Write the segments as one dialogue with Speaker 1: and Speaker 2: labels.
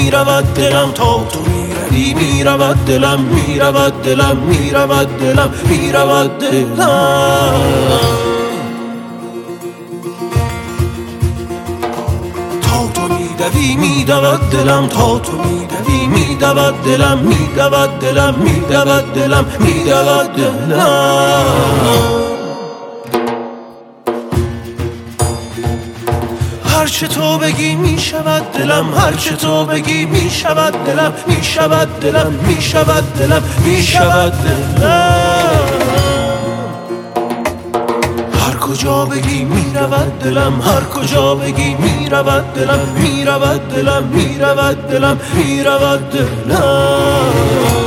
Speaker 1: میرود دلم تا تو میروی، میرود دلم، میرود دلم، میرود دلم، میرود دلم. تا تو میدوی میدود دلم، تا تو میدوی میدود دلم، میدود دلم، میدود دلم، میدود دلم. هرچه تو بگی میشود دلم، هرچه تو بگی میشود دلم، میشود دلم، میشود دلم، میشود دلم. هر کجا بگی میرود دلم، هر کجا بگی میرود دلم، میرود دلم، میرود دلم، میرود دلم.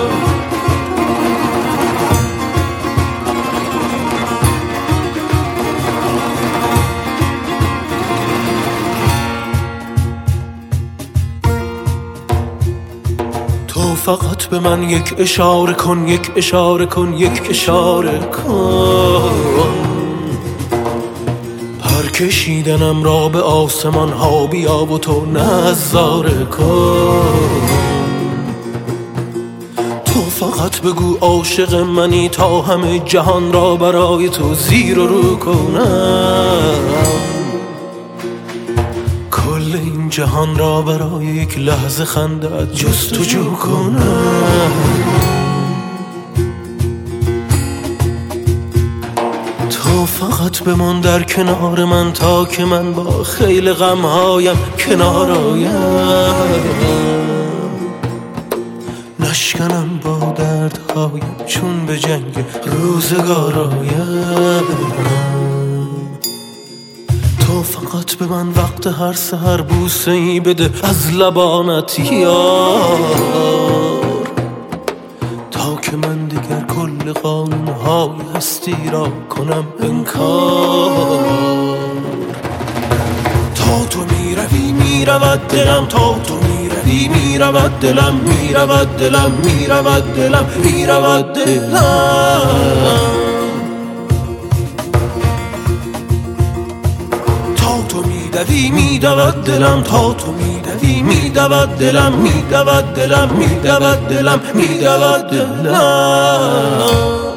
Speaker 1: تو فقط به من یک اشاره کن، یک اشاره کن، یک اشاره کن. پر کشیدنم را به آسمان ها بیا و تو نظاره کن. تو فقط بگو عاشق منی تا همه جهان را برای تو زیر و رو کنم. کل این جهان را برای یک لحظه خندت جستجو کنم. تو فقط بمان در کنار من تا که من با خیل غمهایم کنار آیم. نشکنم با دردهایم چون به جنگ روزگار آیم. تو فقط به من وقت هر سحر بوسه ای بده از لبانت یار، تا که من دیگر کل قانون‌های هستی را کنم انکار. تا تو میروی میرود دلم، تا تو میروی میرود دلم، میرود دلم، میرود دلم، میرود دلم. تو میدوی میدود دلم، تا تو میدوی میدود دلم، میدود دلم، میدود دلم، میدود دلم.